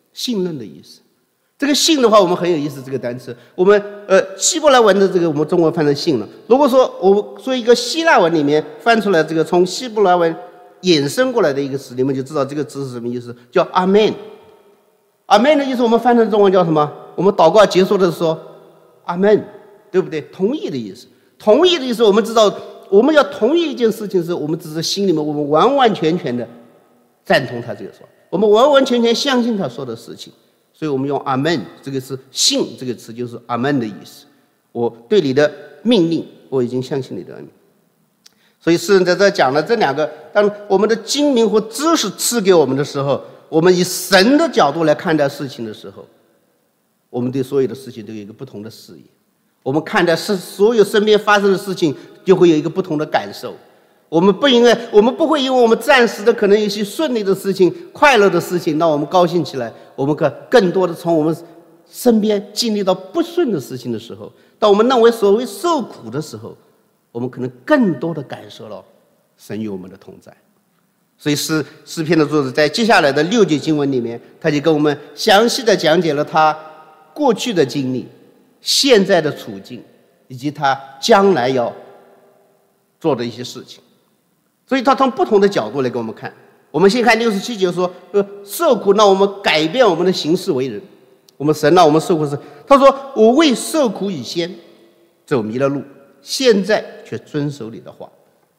Speaker 2: 这个信的话，我们很有意思，这个单词我们希伯来文的这个我们中文翻成信了。如果说我说一个希腊文里面翻出来这个从希伯来文衍生过来的一个词，你们就知道这个词是什么意思，叫阿们。阿们的意思我们翻成中文叫什么？我们祷告结束的时候阿们，对不对？同意的意思。同意的意思我们知道，我们要同意一件事情时，我们只是心里面我们完完全全的赞同他这个说，我们完完全全相信他说的事情。所以我们用阿们，这个是信这个词就是阿们的意思。我对你的命令，我已经相信你的恩命。所以诗人在这讲了这两个，当我们的精明和知识赐给我们的时候，我们以神的角度来看待事情的时候，我们对所有的事情都有一个不同的视野。我们看待所有身边发生的事情，就会有一个不同的感受。我们不会因为我们暂时的可能有一些顺利的事情、快乐的事情让我们高兴起来，我们更多的从我们身边经历到不顺的事情的时候，当我们认为所谓受苦的时候，我们可能更多的感受到神与我们的同在。所以诗篇的作者在接下来的6节经文里面，他就跟我们详细的讲解了他过去的经历、现在的处境，以及他将来要做的一些事情。所以他从不同的角度来给我们看。我们先看67节说，受苦让我们改变我们的行事为人。我们神让我们受苦是，他说我为受苦以先走迷了路，现在却遵守你的话。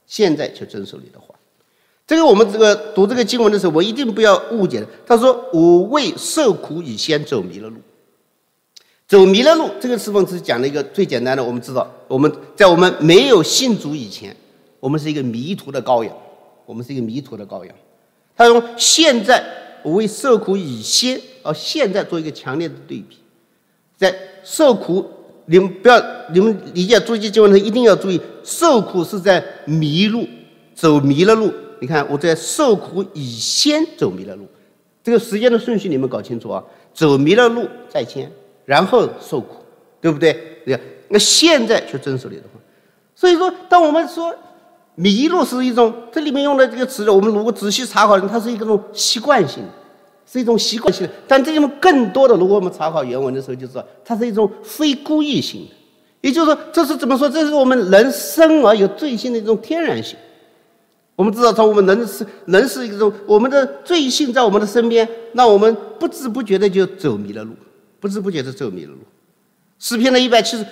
Speaker 2: 这个我们读这个经文的时候，我一定不要误解了。他说我为受苦以先走迷了路。走迷了路这个词是讲了一个最简单的，我们知道我们没有信主以前，我们是一个迷途的羔羊。他用现在我为受苦以先和现在做一个强烈的对比。在受苦，你们理解注意经文的一定要注意，受苦是在迷路，走迷了路。你看我在受苦以先走迷了路，这个时间的顺序你们搞清楚啊，走迷了路在先，然后受苦，对不对？那现在却遵守你的话。所以说当我们说迷路是一种，这里面用的这个词，我们如果仔细查考，它是一种习惯性的，是一种习惯性的。但这种更多的，如果我们查考原文的时候就知道，它是一种非故意性的。也就是说，这是怎么说？这是我们人生而有罪性的一种天然性。我们知道，从我们人是一种我们的罪性在我们的身边，让我们不知不觉的就走迷了路，不知不觉的走迷了路。诗篇的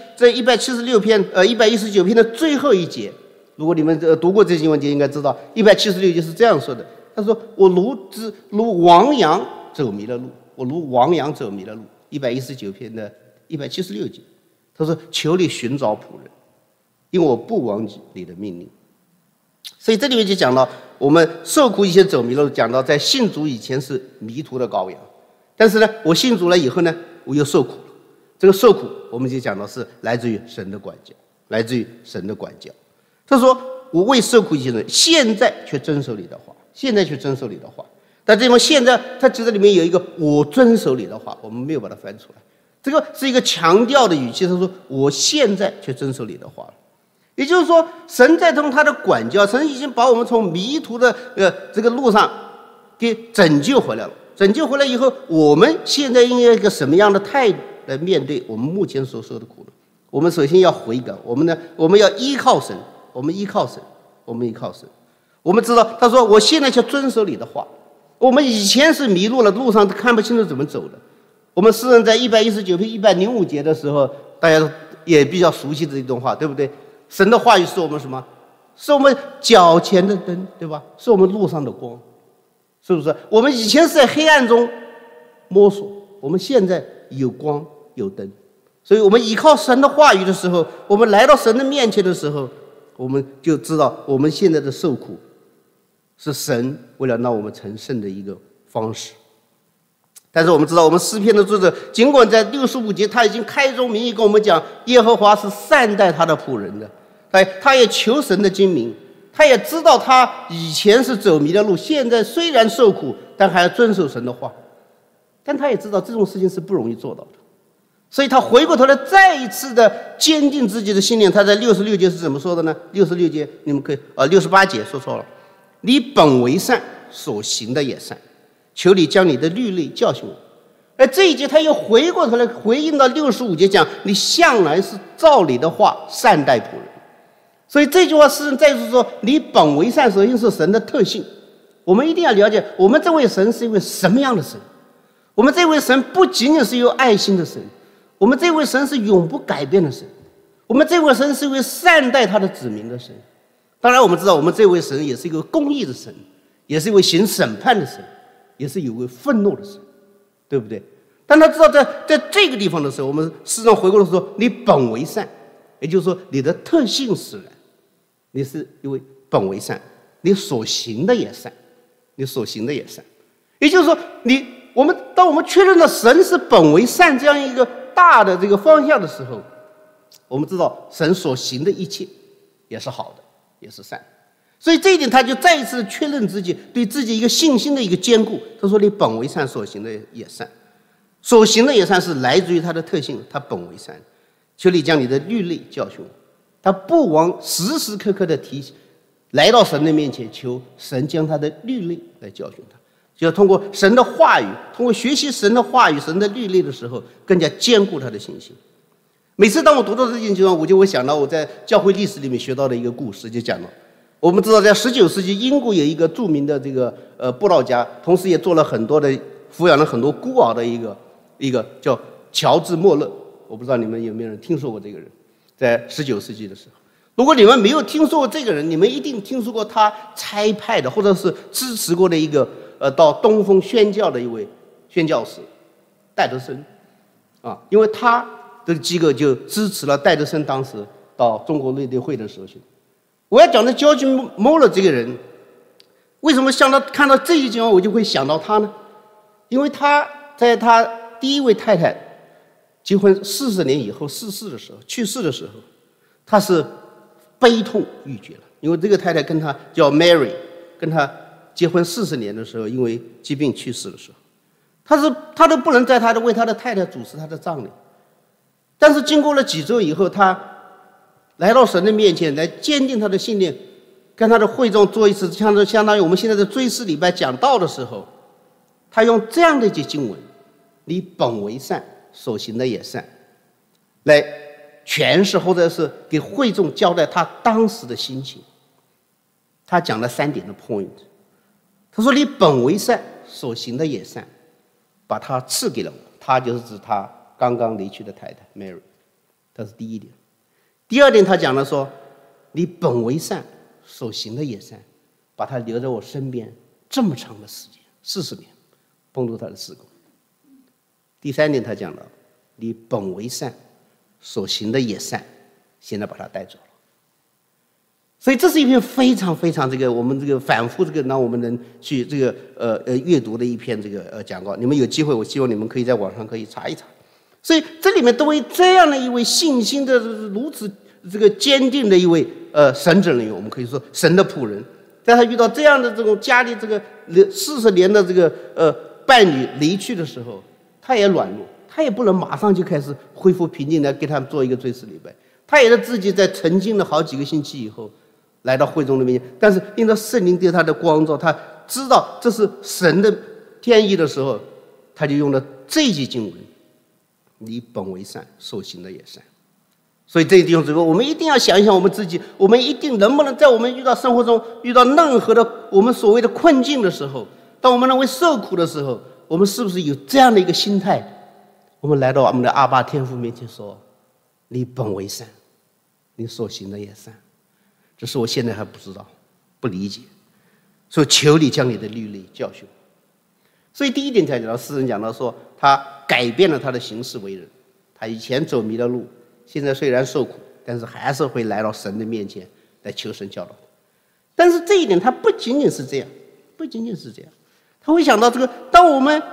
Speaker 2: 176篇119篇的最后一节，如果你们读过这经文节，应该知道176节是这样说的，他说我如亡羊走迷了路，我如亡羊走迷了路。119篇的176节，他说求你寻找仆人，因为我不忘记你的命令。所以这里面就讲到我们受苦以前走迷了路，讲到在信主以前是迷途的羔羊，但是呢我信主了以后呢，我又受苦了。这个受苦我们就讲到是来自于神的管教，来自于神的管教。他说我为受苦以前人，现在却遵守你的话，现在却遵守你的话。但这种现在它其实里面有一个我遵守你的话，我们没有把它翻出来，这个是一个强调的语气。他说我现在却遵守你的话了。也就是说，神在从他的管教，神已经把我们从迷途的这个路上给拯救回来了。拯救回来以后，我们现在应该一个什么样的态度来面对我们目前所受的苦呢？我们首先要悔改，我们要依靠神，我们依靠神。我们知道，他说我现在就遵守你的话。我们以前是迷路了，路上看不清楚怎么走的。我们诗人在119篇105节的时候，大家也比较熟悉这一段话，对不对？神的话语是我们什么？是我们脚前的灯，对吧？是我们路上的光，是不是？我们以前是在黑暗中摸索，我们现在有光有灯。所以我们依靠神的话语的时候，我们来到神的面前的时候，我们就知道我们现在的受苦是神为了让我们成圣的一个方式。但是我们知道，我们诗篇的作者尽管在65节他已经开宗明义跟我们讲耶和华是善待他的仆人的，他也求神的精明，他也知道他以前是走迷的路，现在虽然受苦，但还要遵守神的话。但他也知道这种事情是不容易做到的，所以他回过头来再一次的坚定自己的信念。他在66节是怎么说的呢？66节你们可以68节说错了，你本为善，所行的也善，求你将你的律例教训我。而这一节他又回过头来回应到65节，讲你向来是照你的话善待仆人。所以这句话诗人再次说你本为善，首先是神的特性。我们一定要了解，我们这位神是一位什么样的神。我们这位神不仅仅是有爱心的神，我们这位神是永不改变的神，我们这位神是一位善待他的子民的神。当然我们知道，我们这位神也是一个公义的神，也是一位行审判的神，也是有位愤怒的神，对不对？但他知道在这个地方的时候，我们事实上回过来说你本为善，也就是说你的特性使然，你是一位本为善，你所行的也善，你所行的也善。也就是说当我们确认了神是本为善这样一个大的这个方向的时候，我们知道神所行的一切也是好的，也是善。所以这一点他就再一次确认自己对自己一个信心的一个坚固。他说你本为善，所行的也善。所行的也善是来自于他的特性，他本为善，求你将你的律例教训我。他不忘时时刻刻的提醒，来到神的面前，求神将他的律例来教训他。就要通过神的话语，通过学习神的话语、神的律例的时候，更加坚固他的信心。每次当我读到这件地方，我就会想到我在教会历史里面学到的一个故事，就讲了我们知道在19世纪英国有一个著名的这个布道家，同时也做了很多的抚养了很多孤儿的一个叫乔治·莫勒。我不知道你们有没有人听说过这个人，在19世纪的时候。如果你们没有听说过这个人，你们一定听说过他差派的或者是支持过的一个到东风宣教的一位宣教士戴德生啊，因为他这个机构就支持了戴德生当时到中国内地会的时候去。我要讲的焦君莫勒这个人，为什么看到这一地方我就会想到他呢？因为他在他第一位太太结婚40年以后去世的时候，他是悲痛欲绝了，因为这个太太跟他叫 Mary， 跟他结婚40年的时候，因为疾病去世的时候，他都不能在为他的太太主持他的葬礼。但是经过了几周以后，他来到神的面前，来坚定他的信念，跟他的会众做一次相当于我们现在的追思礼拜讲道的时候，他用这样的一节经文：“你本为善，所行的也善”，来诠释或者是给会众交代他当时的心情。他讲了3点的 point。他说：“你本为善，所行的也善，把他赐给了我。”他就是指他刚刚离去的太太 Mary， 这是第一点。第二点，他讲了说：“你本为善，所行的也善，把他留在我身边这么长的时间，40年，帮助他的事工。”第三点，他讲了：“你本为善，所行的也善，现在把他带走了。”所以这是一篇非常非常我们反复让我们能去阅读的一篇讲稿。你们有机会，我希望你们可以在网上可以查一查。所以这里面都为这样的一位信心的如此坚定的一位神职人员，我们可以说神的仆人，在他遇到这样的这种家里40年的伴侣离去的时候，他也软弱，他也不能马上就开始恢复平静来给他们做一个追思礼拜，他也是自己在沉浸了好几个星期以后来到会众的面前，但是因着圣灵对他的光照，他知道这是神的天意的时候，他就用了这一节经文：“你本为善，所行的也善。”所以这一地方之后，我们一定要想一想我们自己，我们一定能不能在我们生活中遇到任何的我们所谓的困境的时候，当我们认为受苦的时候，我们是不是有这样的一个心态？我们来到我们的阿爸天父面前说：“你本为善，你所行的也善。”这是我现在还不知道、不理解，所以求你将你的律例教训我。所以第一点讲到，诗人讲到说，他改变了他的行事为人。他以前走迷了路，现在虽然受苦，但是还是会来到神的面前来求神教导他。但是这一点他不仅仅是这样，他会想到当我们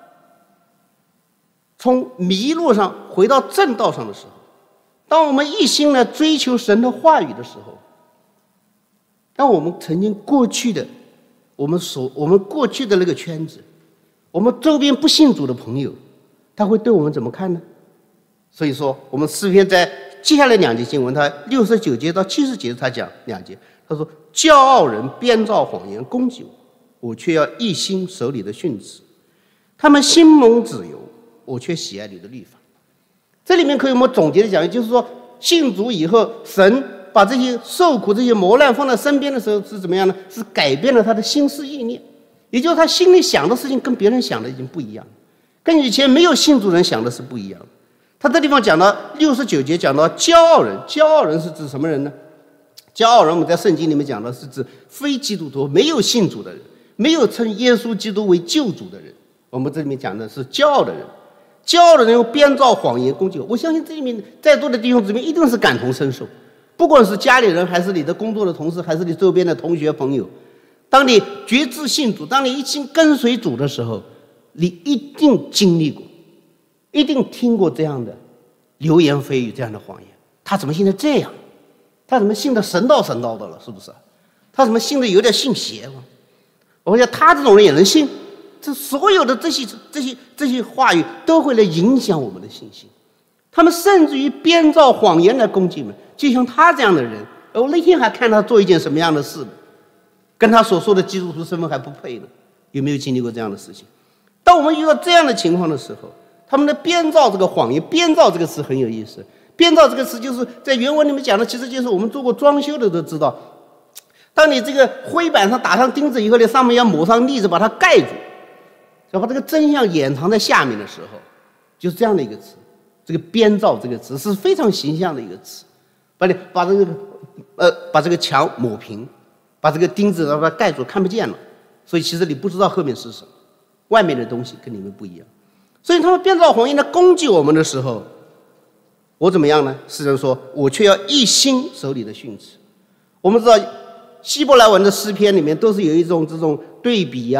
Speaker 2: 从迷路上回到正道上的时候，当我们一心来追求神的话语的时候，当我们曾经过去的我们过去的那个圈子，我们周边不信主的朋友，他会对我们怎么看呢？所以说我们诗篇在接下来2节经文，他69节到70节他讲2节，他说：“骄傲人编造谎言攻击我，我却要一心守你的训词。他们心蒙脂油，我却喜爱你的律法。”这里面可以我们总结的讲，也就是说，信主以后，神把这些受苦、这些磨难放在身边的时候是怎么样呢？是改变了他的心思意念，也就是他心里想的事情跟别人想的已经不一样，跟以前没有信主人想的是不一样的。他这地方讲到69节，讲到骄傲人，骄傲人是指什么人呢？骄傲人我们在圣经里面讲的是指非基督徒、没有信主的人，没有称耶稣基督为救主的人。我们这里面讲的是骄傲的人，骄傲的人用编造谎言攻击我。我相信这里面在座的弟兄姊妹一定是感同身受，不管是家里人，还是你的工作的同事，还是你周边的同学朋友，当你决志信主，当你一心跟随主的时候，你一定经历过，一定听过这样的流言蜚语，这样的谎言。他怎么现在这样？他怎么信得神道的了？是不是？他怎么信得有点信邪了？我想他这种人也能信？这所有的这些话语都会来影响我们的信心。他们甚至于编造谎言来攻击我们，就像他这样的人，我那天还看他做一件什么样的事呢？跟他所说的基督徒身份还不配呢。有没有经历过这样的事情？当我们遇到这样的情况的时候，他们的编造这个谎言，编造这个词很有意思。编造这个词就是在原文里面讲的，其实就是我们做过装修的都知道，当你这个灰板上打上钉子以后，你上面要抹上腻子把它盖住，然后这个真相掩藏在下面的时候，就是这样的一个词。这个编造这个词是非常形象的一个词，把这个墙抹平，把这个钉子让它盖住，看不见了，所以其实你不知道后面是什么，外面的东西跟你们不一样。所以他们编造谎言来攻击我们的时候，我怎么样呢？诗人说：“我却要一心守你的训词。”我们知道希伯来文的诗篇里面都是有一种这种对比啊，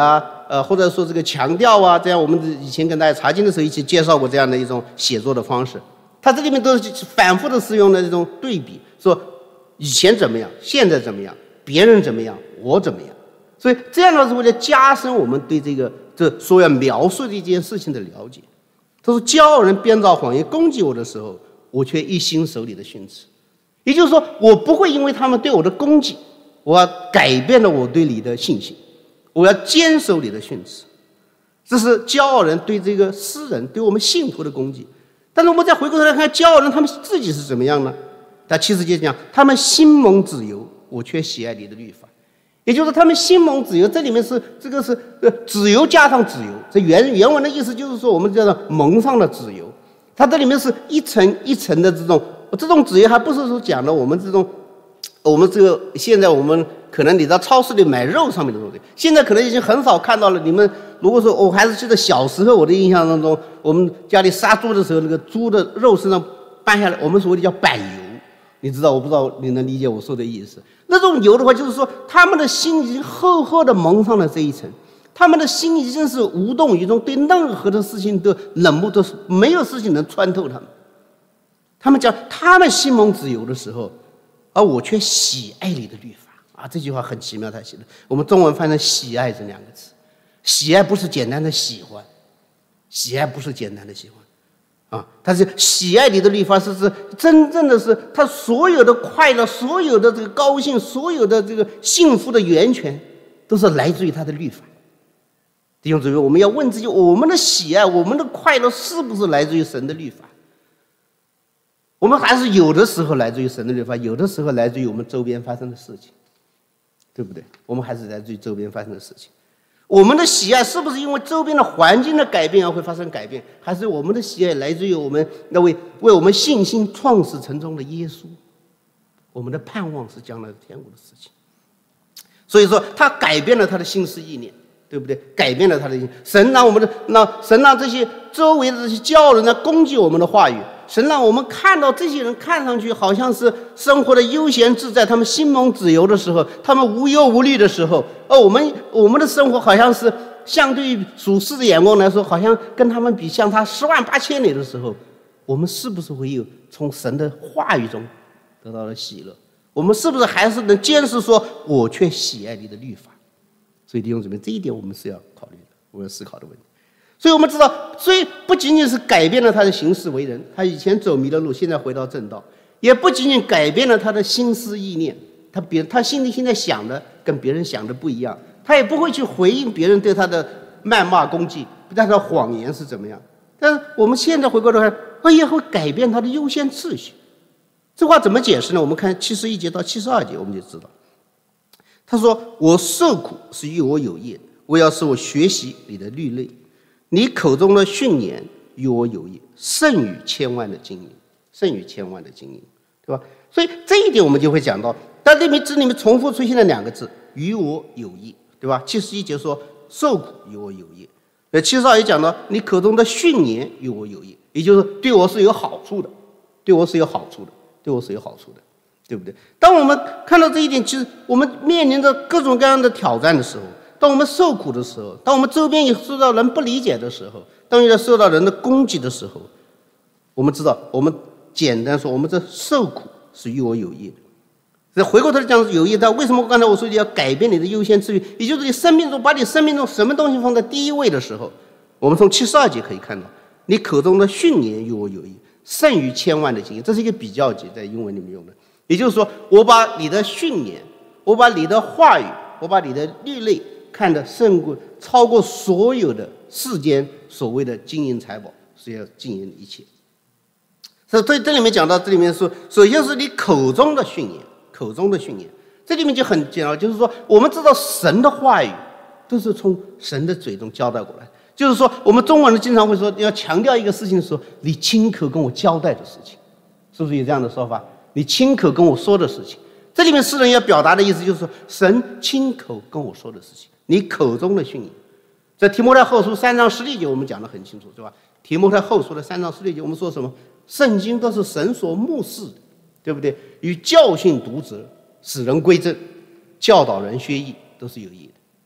Speaker 2: 或者说这个强调啊，这样我们以前跟大家查经的时候一起介绍过这样的一种写作的方式。它这里面都是反复的使用的这种对比，说以前怎么样，现在怎么样，别人怎么样，我怎么样。所以这样的是为了加深我们对这所要描述的一件事情的了解。他说：“骄傲人编造谎言攻击我的时候，我却一心守你的训词。”也就是说，我不会因为他们对我的攻击，我要改变了我对你的信心，我要坚守你的训词。这是骄傲人对这个诗人、对我们信徒的攻击。但是我们再回过头来看，骄傲人他们自己是怎么样呢？他70节讲，他们心蒙自由，我却喜爱你的律法。也就是他们心蒙自由，这里面是这个是自由加上自由。这原文的意思就是说，我们叫做蒙上的自由。它这里面是一层一层的这种自由，还不是说讲的我们这个现在我们可能你到超市里买肉上面的东西，现在可能已经很少看到了。你们如果说我还是记得小时候我的印象当中，我们家里杀猪的时候，那个猪的肉身上拌下来，我们所谓的叫柏油，你知道？我不知道你能理解我说的意思。那种油的话，就是说他们的心已经厚厚的蒙上了这一层，他们的心已经是无动于衷，对任何的事情都冷漠，都是没有事情能穿透他们。他们讲他们心蒙自由的时候，而我却喜爱你的律法啊！这句话很奇妙，他写的，我们中文翻成喜爱这两个字。喜爱不是简单的喜欢，喜爱不是简单的喜欢。他是喜爱你的律法，是真正的是他所有的快乐，所有的这个高兴，所有的这个幸福的源泉，都是来自于他的律法。弟兄姊妹，我们要问自己：我们的喜爱，我们的快乐，是不是来自于神的律法？我们还是有的时候来自于神的律法，有的时候来自于我们周边发生的事情，对不对？我们还是来自于周边发生的事情。我们的喜爱是不是因为周边的环境的改变而会发生改变，还是我们的喜爱来自于我们那位为我们信心创始成终的耶稣？我们的盼望是将来的天国的事情。所以说他改变了他的心思意念，对不对？改变了他的心。神让这些周围的这些骄傲人来攻击我们的话语，神让我们看到这些人看上去好像是生活的悠闲自在，他们心蒙自由的时候，他们无忧无虑的时候，而我们的生活好像是相对于属世的眼光来说，好像跟他们比相差108000里的时候，我们是不是会有从神的话语中得到了喜乐？我们是不是还是能坚持说我却喜爱你的律法？所以弟兄姊妹，这一点我们是要考虑的，我们要思考的问题。所以我们知道，所以不仅仅是改变了他的行事为人，他以前走迷了路，现在回到正道，也不仅仅改变了他的心思意念，他心里现在想的跟别人想的不一样，他也不会去回应别人对他的谩骂攻击，但他的谎言是怎么样。但是我们现在回过头来，也会改变他的优先次序。这话怎么解释呢？我们看71节到72节，我们就知道。他说：“我受苦是与我有益，为要使我学习你的律例。你口中的训言与我有益，胜于千万的金银，胜于千万的金银，对吧？所以这一点我们就会讲到，但这里面重复出现了2个字，与我有益，对吧？71节说受苦与我有益，72也讲到你口中的训言与我有益，也就是对我是有好处的，对我是有好处的，对我是有好处的，对不对？当我们看到这一点，其实我们面临着各种各样的挑战的时候，当我们受苦的时候，当我们周边也受到人不理解的时候，当也受到人的攻击的时候，我们知道，我们简单说，我们这受苦是与我有益的。这回过头来讲有益，但为什么刚才我说你要改变你的优先次序？也就是你生命中把你生命中什么东西放在第一位的时候，我们从72节可以看到，你口中的训言与我有益，胜于千万的金银。这是一个比较级，在英文里面用的。也就是说，我把你的训言，我把你的话语，我把你的律例看得超过所有的世间所谓的金银财宝，是要金银一切。所以这里面讲到，这里面说，首先是你口中的训言，口中的训言，这里面就很简单，就是说，我们知道神的话语都是从神的嘴中交代过来。就是说，我们中国人经常会说，要强调一个事情的时候，你亲口跟我交代的事情，是不是有这样的说法？你亲口跟我说的事情，这里面诗人要表达的意思就是说，神亲口跟我说的事情，你口中的训言。在提摩太后书3章16节我们讲得很清楚，对吧？提摩太后书的3章16节我们说什么？圣经都是神所默示的，对不对？与教训读者，使人归正，教导人学义，都是有益的。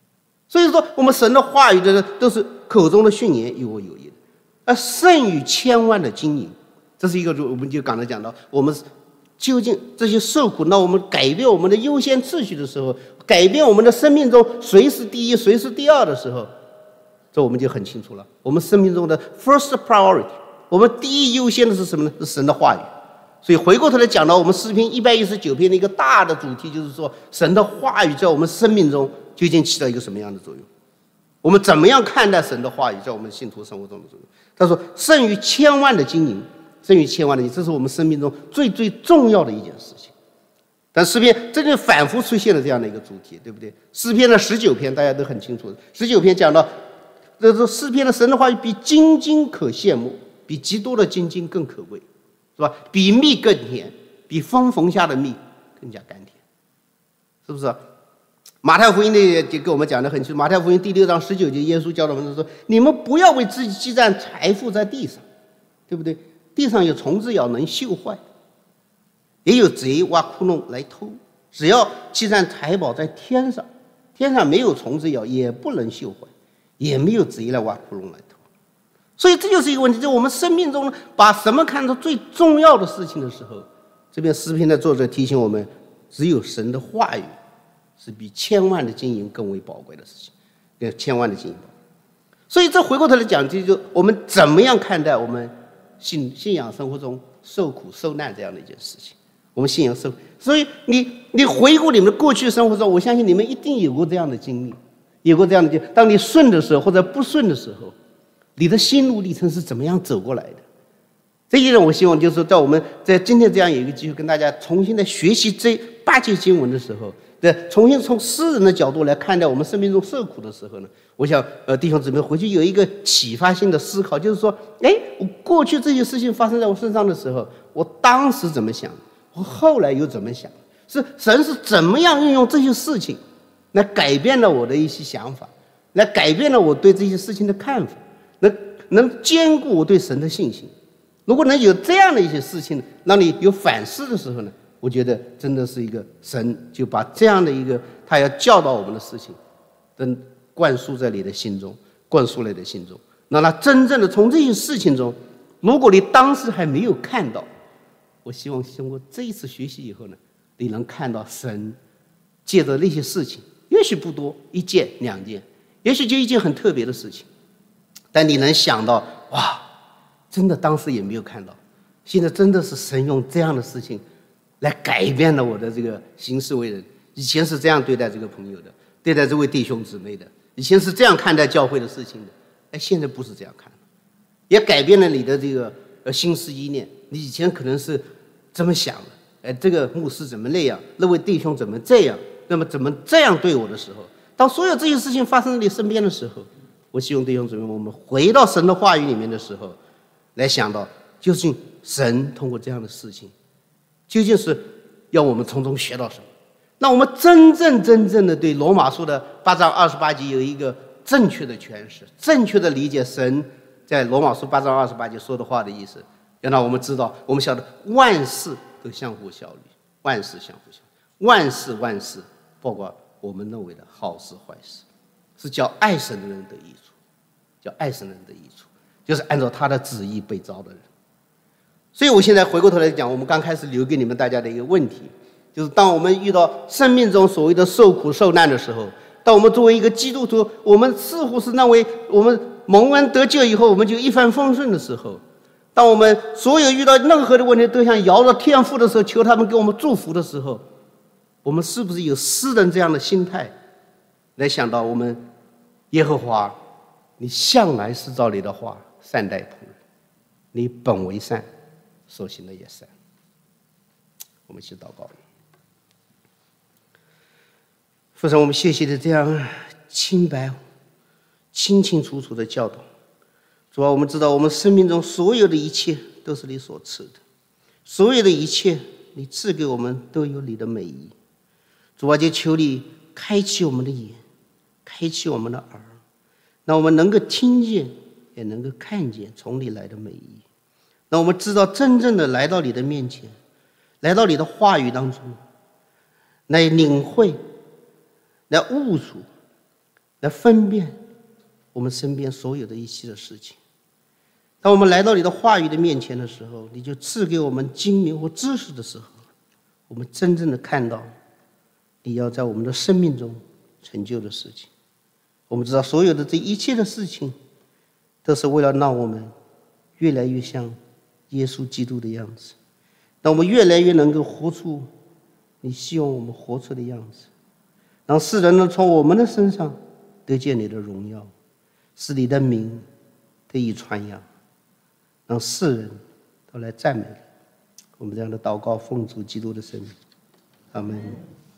Speaker 2: 所以说，我们神的话语的都是口中的训言，有我有益的，而胜于千万的金银。这是一个，我们就刚才讲到，我们究竟这些受苦，那我们改变我们的优先次序的时候，改变我们的生命中谁是第一，谁是第二的时候，这我们就很清楚了。我们生命中的 first priority， 我们第一优先的是什么呢？是神的话语。所以回过头来讲到我们诗篇119篇的一个大的主题，就是说神的话语在我们生命中究竟起到一个什么样的作用？我们怎么样看待神的话语在我们信徒生活中的作用？他说胜于千万的金银，胜于千万的金银，这是我们生命中最最重要的一件事情。但诗篇这就反复出现了这样的一个主题，对不对？诗篇的19篇大家都很清楚，19篇讲到这诗篇的神的话语比金金可羡慕，比极多的金金更可贵，是吧？比蜜更甜，比风缝下的蜜更加甘甜，是不是？马太福音的就给我们讲得很清楚，马太福音第6章19节，耶稣教导我们说：“你们不要为自己积攒财富在地上，对不对？地上有虫子咬，能锈坏；也有贼挖窟窿来偷。只要积攒财宝在天上，天上没有虫子咬，也不能锈坏，也没有贼来挖窟窿来偷。”所以这就是一个问题，在我们生命中把什么看作最重要的事情的时候，这边诗篇的作者提醒我们，只有神的话语是比千万的金银更为宝贵的事情，跟千万的金银。所以这回过头来讲，就我们怎么样看待我们信仰生活中受苦受难这样的一件事情。我们信仰受苦，所以你回顾你们的过去生活中，我相信你们一定有过这样的经历，有过这样的经历。当你顺的时候或者不顺的时候，你的心路历程是怎么样走过来的？这一点我希望就是说，在我们在今天这样有一个机会跟大家重新的学习这8节经文的时候，重新从诗人的角度来看待我们生命中受苦的时候呢，我想弟兄姊妹回去有一个启发性的思考，就是说，我过去这些事情发生在我身上的时候，我当时怎么想，我后来又怎么想，是神是怎么样运用这些事情来改变了我的一些想法，来改变了我对这些事情的看法，能兼顾我对神的信心。如果能有这样的一些事情让你有反思的时候呢，我觉得真的是一个神就把这样的一个他要教导我们的事情灌输在你的心中，灌输在你的心中，让他真正的从这些事情中，如果你当时还没有看到，我希望经过这一次学习以后呢，你能看到神借着那些事情，也许不多，1件2件，也许就一件很特别的事情，但你能想到，哇，真的当时也没有看到，现在真的是神用这样的事情来改变了我的这个行事为人。以前是这样对待这个朋友的，对待这位弟兄姊妹的，以前是这样看待教会的事情的，现在不是这样看了，也改变了你的这个心思意念。你以前可能是这么想的，这个牧师怎么那样，那位弟兄怎么这样，那么怎么这样对我的时候，当所有这些事情发生在你身边的时候，我希望弟兄姊妹我们回到神的话语里面的时候，来想到究竟神通过这样的事情，究竟是要我们从中学到什么。那我们真正的对罗马书的8章28节有一个正确的诠释，正确的理解神在罗马书8章28节说的话的意思，要让我们知道，我们晓得万事都相互效力，万事相互效力，万事包括我们认为的好事坏事，是叫爱神的人得益处，叫爱神的人得益处，就是按照他的旨意被召的人。所以我现在回过头来讲，我们刚开始留给你们大家的一个问题，就是当我们遇到生命中所谓的受苦受难的时候，当我们作为一个基督徒，我们似乎是认为我们蒙恩得救以后我们就一帆风顺的时候，当我们所有遇到任何的问题都想摇着天父的时候，求他们给我们祝福的时候，我们是不是有诗人这样的心态来想到我们耶和华，你向来是照你的话善待仆人，你本为善，所行的也善。我们一起祷告。父神，我们谢谢你这样清白清清楚楚的教导。主啊，我们知道我们生命中所有的一切都是你所赐的，所有的一切你赐给我们都有你的美意。主啊，就求你开启我们的眼，开启我们的耳，让我们能够听见也能够看见从你来的美意，让我们知道真正的来到你的面前，来到你的话语当中，来领会，来悟出来分辨我们身边所有的一切的事情。当我们来到你的话语的面前的时候，你就赐给我们精明和知识的时候，我们真正的看到你要在我们的生命中成就的事情。我们知道所有的这一切的事情都是为了让我们越来越像耶稣基督的样子，让我们越来越能够活出你希望我们活出的样子，让世人能从我们的身上得见你的荣耀，使你的名得以传扬，让世人都来赞美你。我们这样的祷告奉主基督的圣名，阿们。